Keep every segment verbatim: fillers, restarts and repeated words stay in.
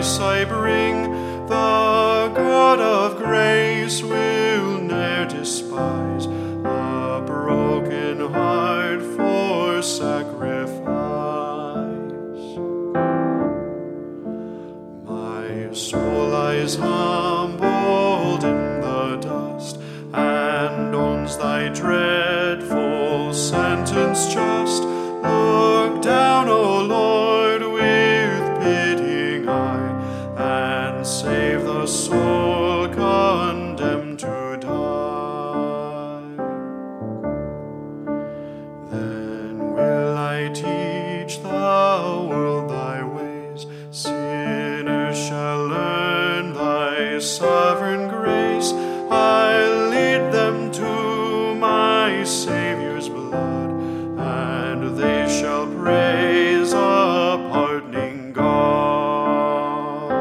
sacrifice I bring, the God of grace will ne'er despise a broken heart for sacrifice. My soul lies humbled in the dust, and owns thy dreadful sentence just. Look down, O Lord, with pitying eye, and save the soul condemned to die. Then will I teach the world thy ways, sinners shall learn thy sovereign grace. I'll lead them to my Saviour's blood, and they shall praise a pardoning God.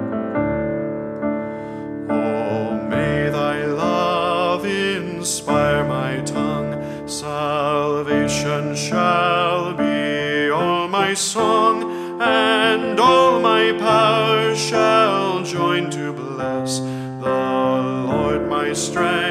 Oh, may thy love inspire my tongue, salvation shall be all my song, and all my power shall join to bless the Lord my strength